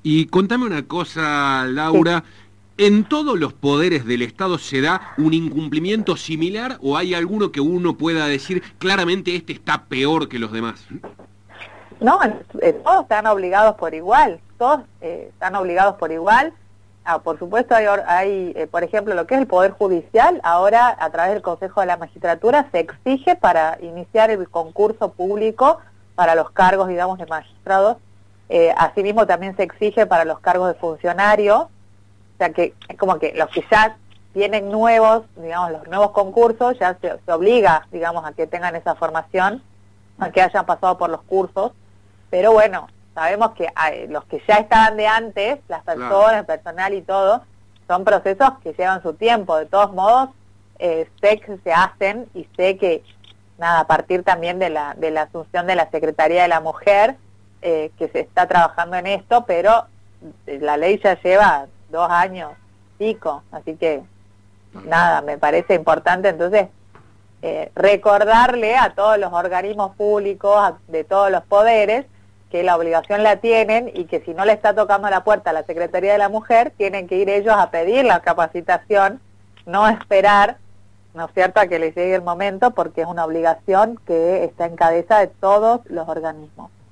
Y contame una cosa, Laura, ¿en todos los poderes del Estado se da un incumplimiento similar o hay alguno que uno pueda decir claramente este está peor que los demás? No, todos están obligados por igual, todos están obligados por igual. Por supuesto por ejemplo, lo que es el Poder Judicial, ahora a través del Consejo de la Magistratura se exige para iniciar el concurso público para los cargos, digamos, de magistrados. Asimismo también se exige para los cargos de funcionarios, o sea que es como que los que ya tienen nuevos, digamos, los nuevos concursos, ya se obliga, digamos, a que tengan esa formación, a que hayan pasado por los cursos, pero bueno, sabemos que los que ya estaban de antes, las personas, el personal y todo, son procesos que llevan su tiempo. De todos modos, sé que se hacen y sé que, nada, a partir también de la asunción de la Secretaría de la Mujer, que se está trabajando en esto, pero la ley ya lleva 2 años pico, así que, nada, me parece importante entonces recordarle a todos los organismos públicos, de todos los poderes, que la obligación la tienen y que si no le está tocando la puerta a la Secretaría de la Mujer, tienen que ir ellos a pedir la capacitación, no esperar, ¿no es cierto?, a que les llegue el momento, porque es una obligación que está en cabeza de todos los organismos.